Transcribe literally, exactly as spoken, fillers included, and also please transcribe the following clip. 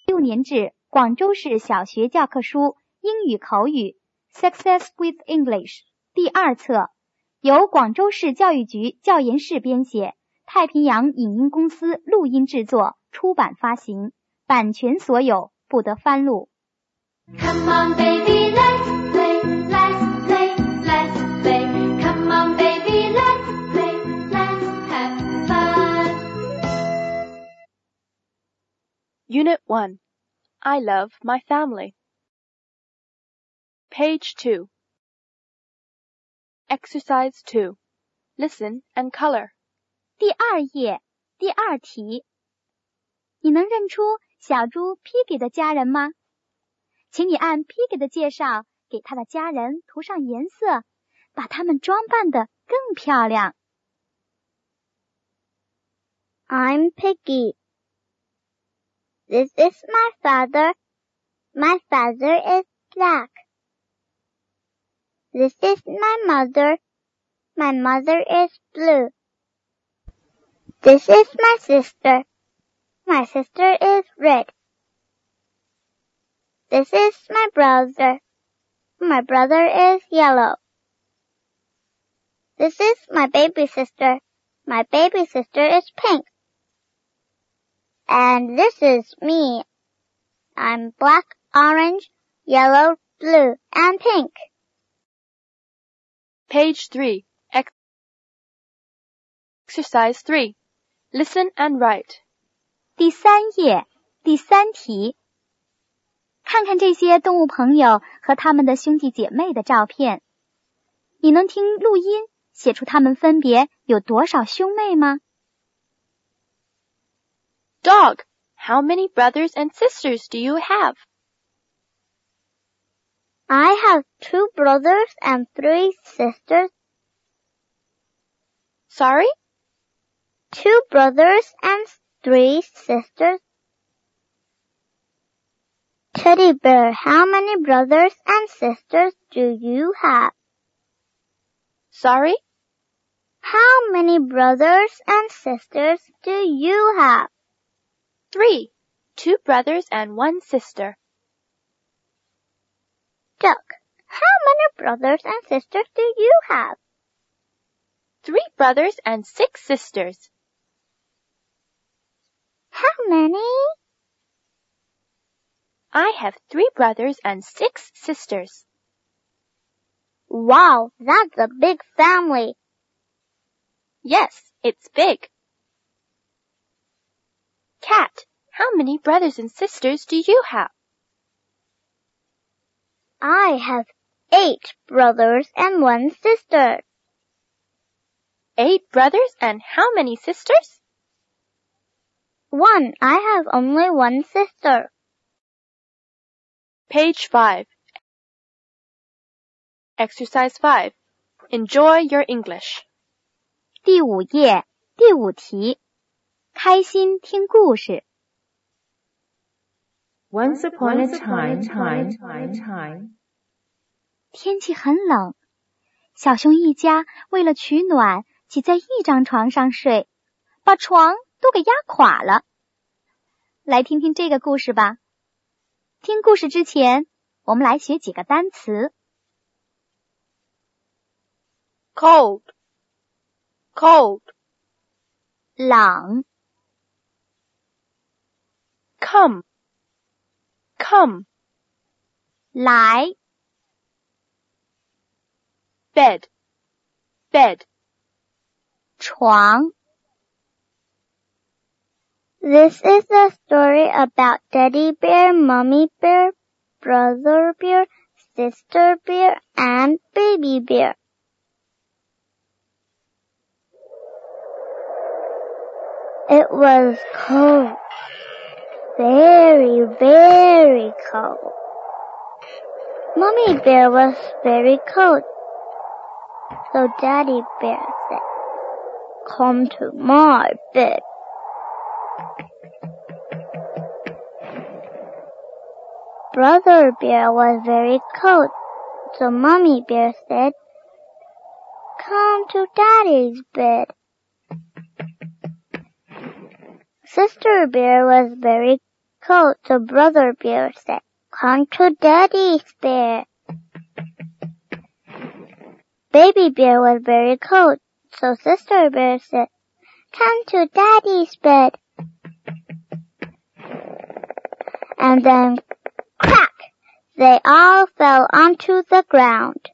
六年制广州市小学教科书英语口语 Success with English 第二册，由广州市教育局教研室编写，太平洋影音公司录音制作，出版发行，版权所有，不得翻录。 Come on, baby, let's play, let's play, let's play. Come on, baby, let's play, let's have fun. Unit one. I love my family. Page two. Exercise two. Listen and color. 第二页，第二题。你能认出小猪 Piggy 的家人吗？请你按 Piggy 的介绍给他的家人涂上颜色，把他们装扮得更漂亮。 I'm Piggy. This is my father. My father is black. This is my mother. My mother is blue. This is my sister. My sister is red. This is my brother. My brother is yellow. This is my baby sister. My baby sister is pink. And this is me. I'm black, orange, yellow, blue, and pink. Page three. Ex- Exercise three. Listen and write. 第三页，第三题。看看这些动物朋友和他们的兄弟姐妹的照片，你能听录音写出他们分别有多少兄妹吗？ Dog, how many brothers and sisters do you have? I have two brothers and three sisters. Sorry? Two brothers and three sisters. Teddy bear, how many brothers and sisters do you have? Sorry? How many brothers and sisters do you have? Three. Two brothers and one sister. Duck, how many brothers and sisters do you have? Three brothers and six sisters. How many? I have three brothers and six sisters. Wow, that's a big family. Yes, it's big. Cat, how many brothers and sisters do you have? I have eight brothers and one sister. Eight brothers and how many sisters? One. I have only one sister. Page five. Exercise five. Enjoy your English. 第五页，第五题。开心听故事。 Once upon a time, time, time, time. 天气很冷，小熊一家为了取暖，挤在一张床上睡，把床都给压垮了。来听听这个故事吧。听故事之前，我们来学几个单词。 Cold, cold. 冷。 Come, come. 来。 Bed, bed. 床。 This is a story about Teddy Bear, Mommy Bear, Brother Bear, Sister Bear, and Baby Bear. It was cold. Very, very cold. Mommy Bear was very cold. So Daddy Bear said, "Come to my bed." Brother Bear was very cold, so Mommy Bear said, "Come to Daddy's bed." Sister Bear was very cold, so Brother Bear said, "Come to Daddy's bed." Baby Bear was very cold, so Sister Bear said, "Come to Daddy's bed." And then, crack! They all fell onto the ground.